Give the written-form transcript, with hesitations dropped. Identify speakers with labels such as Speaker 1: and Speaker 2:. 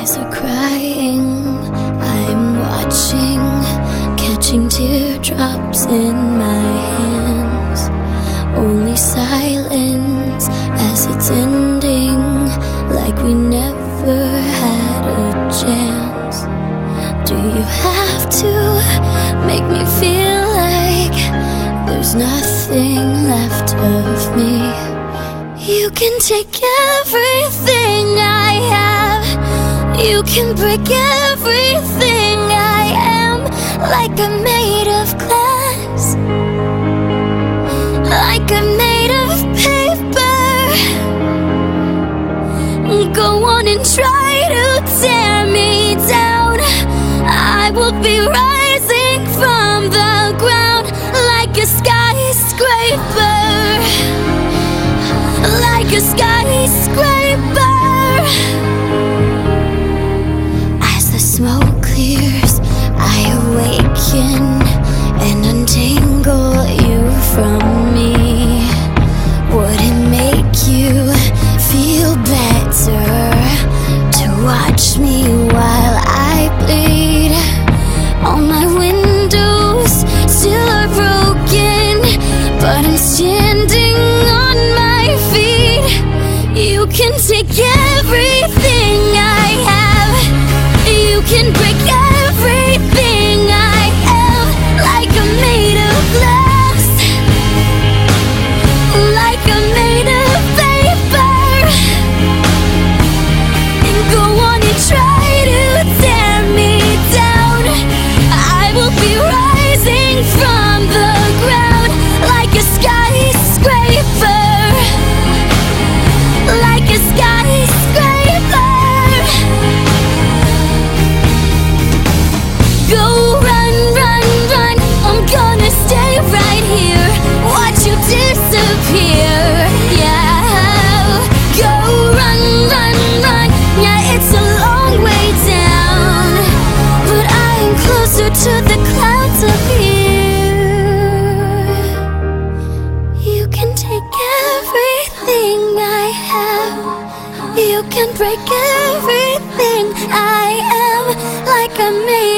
Speaker 1: eyes are crying, I'm watching, catching teardrops in my hands. Only silence as it's ending, like we never had a chance. Do you have to make me feel like there's nothing left of me? You can take everything I have, you can break everything I am, like I'm made of glass, like I'm made of paper. Go on and try to tear me down, I will be rising from the ground like a skyscraper, like a skyscraper. As the smoke clears, I awaken and untangle you from me. Would it make you feel better to watch me while I bleed? All my windows still are broken, but I'm standing on my feet. You can take everything I have, you can break everything I am, like I'm made of glass, like I'm made of paper. And go on and try to tear me down, I will be rising from the ground like a skyscraper, like a skyscraper. Go run, run, run, I'm gonna stay right here, watch you disappear, yeah. Go run, run, run, yeah, it's a long way down, but I am closer to the clouds up here. You can take everything I have, you can break everything I am, like I'm made